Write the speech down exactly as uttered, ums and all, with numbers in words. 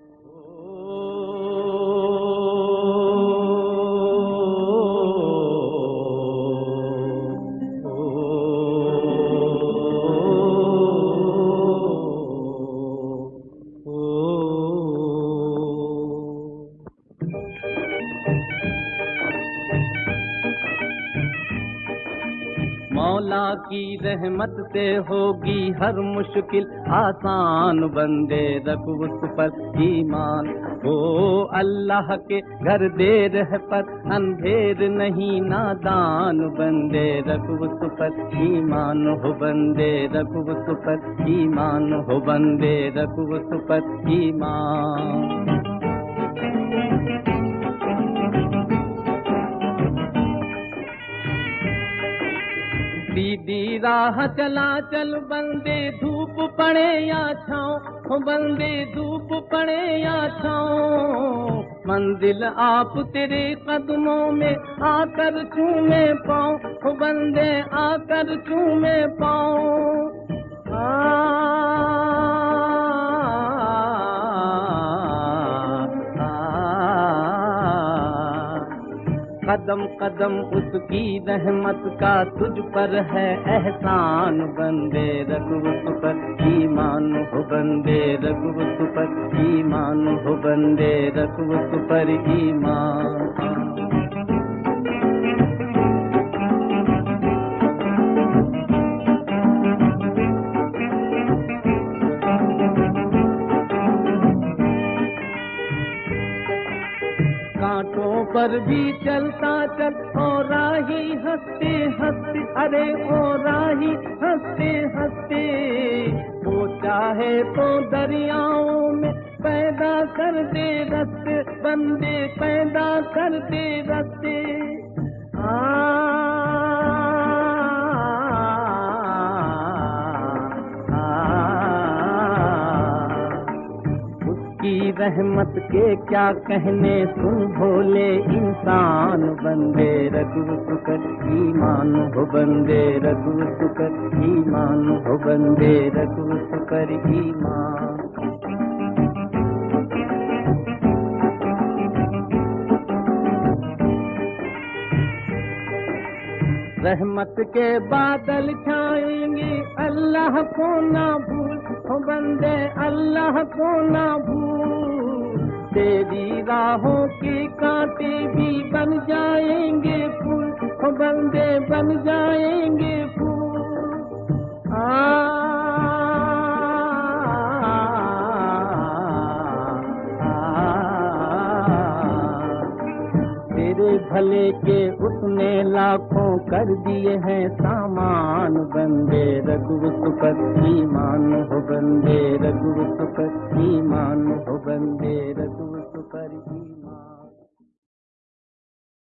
मौला की रहमत से होगी हर मुश्किल आसान, बंदे रख उस पर ईमान। हो अल्लाह के घर देर है पर अंधेर नहीं नादान, बंदे रख उस पर ईमान। हो बंदे रख उस पर ईमान, हो बंदे रख उस पर ईमान। सीधी राह चला चल बंदे, धूप पड़े या छाँव, बंदे धूप पड़े या छाँव। मंजिल आप तेरे कदमों में आकर चूमे पाँव, बंदे आकर चूमे पाँव। कदम कदम उसकी रहमत का तुझ पर है एहसान, बंदे रख उस पर ईमान। हो बंदे रख उस पर ईमान, हो बंदे रख उस पर ईमान। कांटों पर भी चलता चल ओ राही हंसते हंसते, अरे ओ राही हंसते हंसते। वो चाहे तो दरियाओं में पैदा कर दे रस्ते, बंदे पैदा कर दे रस्ते। की रहमत के क्या कहने सुन भोले इंसान, बंदे रख उस पर ईमान। हो बंदे रख उस पर ईमान, हो बंदे रख उस पर ईमान। रहमत के बादल छाएंगे अल्लाह को ना भूल, हो बंदे अल्लाह को ना भूल। तेरी राहों के कांटे भी बन जाएंगे फूल, हो बंदे बन जाएंगे फूल। आ तेरे भले के उसने लाखों कर दिए हैं सामान, बंदे रख उस पर ईमान। हो बंदे रख उस पर ईमान, हो बंदे रख उस पर ईमान।